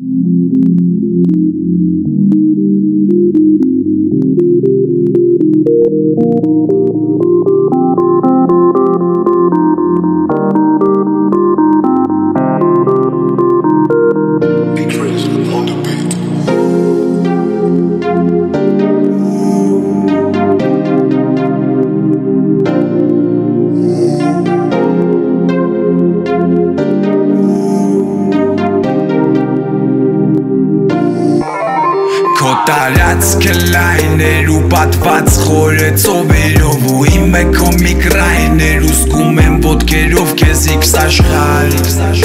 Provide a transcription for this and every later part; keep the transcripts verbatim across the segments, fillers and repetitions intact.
Տարածքը լայներ ու պատված խորը ծովերով ու իմ է քո միկրայներ ու զգում եմ ոտքերով քեզ իքս աշխարհ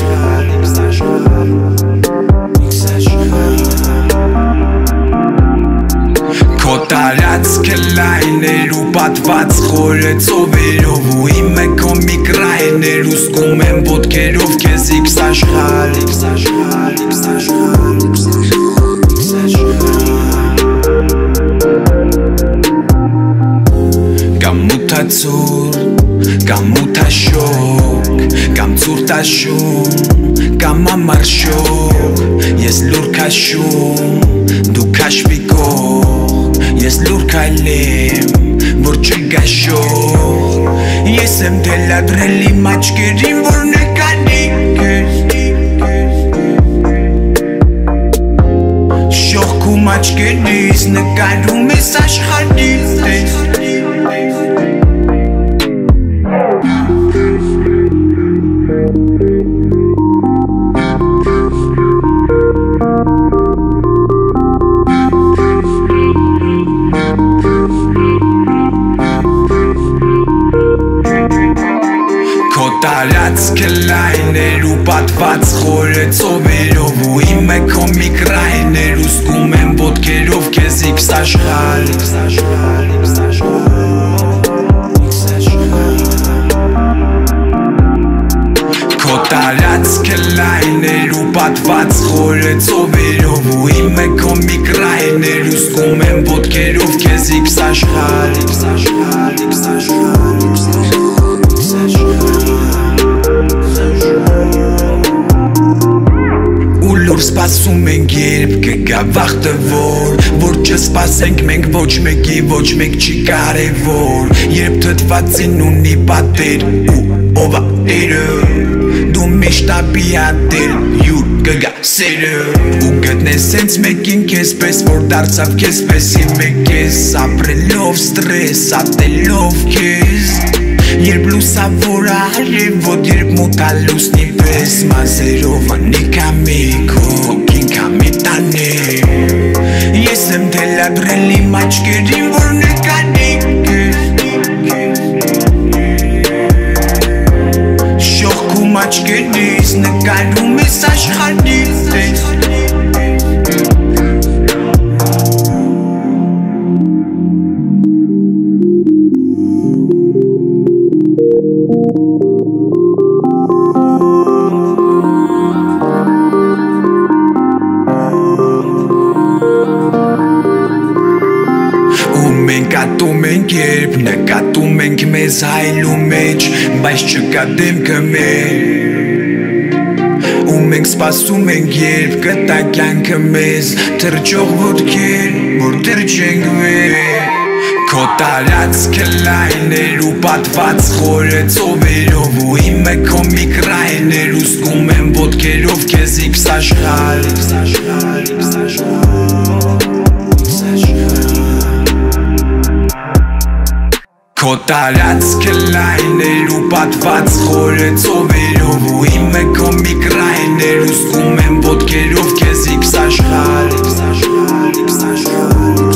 Քո տարածքը լայներ ու պատված խորը ծովերով ու իմ է քո միկրայներ ու զգում եմ ոտքերով քեզ իքս աշխարհ Ծուր, կամ մութաշոկ, կամ ծուր տաշում, կամ ամարշոկ Ես լուր կաշում, դու կաշվիկող Ես լուր կայլեմ, որ չգաշող Ես եմ դելադրել իմ աչկերին, որ նկանի Շողքում աչկերիս նկարում ես աշխարհից Տարածքը լայներ ու պատված խորը ծովերով ու իմ է քո միկրայներ ու զգում եմ ոտքերով քեզ իքս աշխարհ Քո տարածքը լայներ ու պատված խորը ծովերով ու իմ է քո միկրայներ ու զգում եմ ոտքերով քեզ իքս աշխարհ Լուր սպասում ենք երբ կգա վաղտը որ Որ չսպասենք մենք ոչ մեկի ոչ մեկ չի կարևոր Երբ թթվածին ունի պատեր ու ով ա տերը Դու միշտ ապիատել յուր կգա սերը Ու գտնես հենց մեկին քեզ պես որ դարձավ քեզ պես Եվ մեկ ես ապրելով ստրես ատելով քեզ Երբ լուսավոր արևոտ, երբ մութ ա լուսնի պես Մազերով անի կամիկ, հոգին կամի տանեմ Ես եմ դելադրել իմ աչկերին, որ նկանի Շողքում աչկերիս նկարում ես աշխարհից Մենք ատում ենք երբ նկատում ենք մեզ հայլու մեջ Բայց չկա դեմքը մեր Ու մենք սպասում ենք երբ կտա կյանքը մեզ Թրջող ոտքեր, որ թրջենք վեր Քո տարածքը լայներ ու պատված խորը ծովերով Ու իմ է քո միկրայներ ու զգում եմ ոտքերով քեզ իքս աշխարհ Քո տարածքը լայներ ու պատված խորը ծովերով Ու իմ է քո միկրայներ ու զգում եմ ոտքերով քեզ իքս աշխարհ